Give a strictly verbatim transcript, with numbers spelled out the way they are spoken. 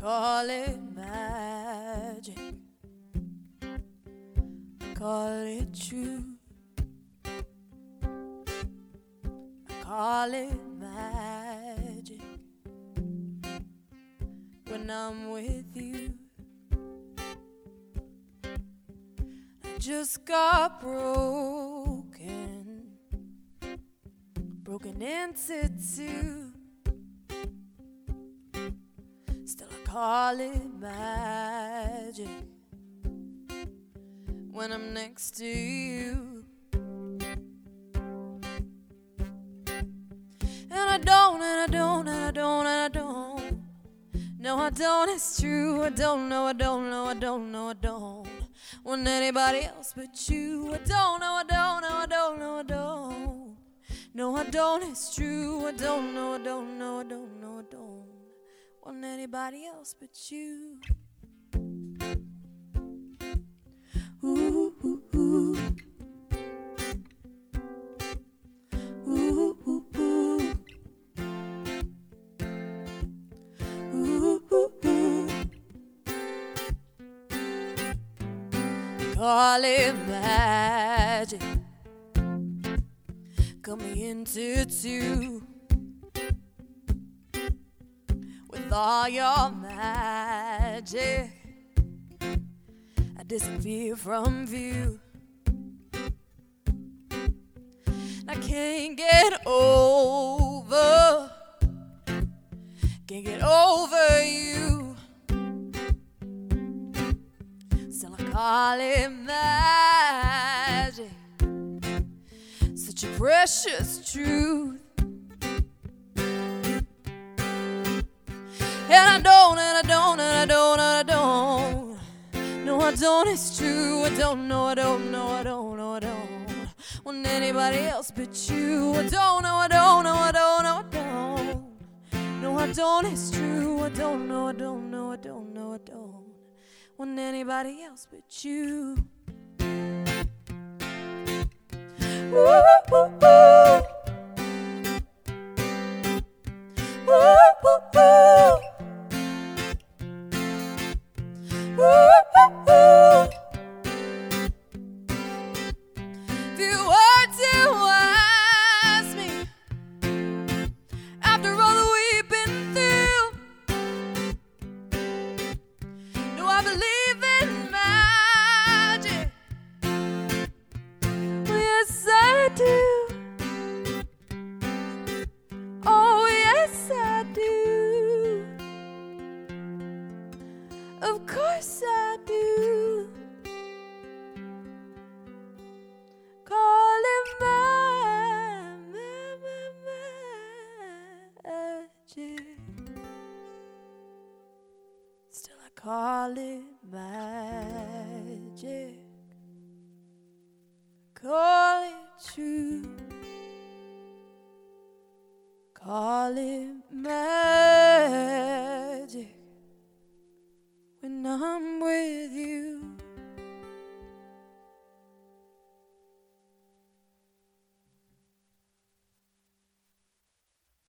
call it magic, I call it true, I call it magic when I'm with you. I just got broken, broken into two. Still I call it magic when I'm next to you. And I don't, and I don't, and I don't, and I don't. No, I don't, it's true. I don't know, I don't know, I don't know, I don't want anybody else but you. I don't know, I don't know, I don't know, I don't. No, I don't, it's true. I don't know, I don't know, I don't know, I don't want anybody else but you. Ooh, ooh, ooh. Ooh, ooh, ooh. Ooh, ooh, ooh. Call it magic, coming into two with all your magic. I disappear from view. I can't get over, can't get over you. Still I call it magic, such a precious truth. And I don't, and I don't, and I don't, and I don't. No, I don't, it's true. I don't know, I don't know, I don't know, I don't want anybody else but you. I don't know, I don't know, I don't know, I don't. No, I don't, it's true. I don't know, I don't know, I don't know, I don't want anybody else but you. Ooh, ooh, ooh. Ooh, ooh, ooh. Ooh, ooh, ooh. If you were to ask me, after all that we've been through, do I believe in magic? Well, yes, I do. Oh, yes, I do. Of course I do. Call it my, my, my, magic. Still I call it magic. Call it true. Call it magic when I'm with you.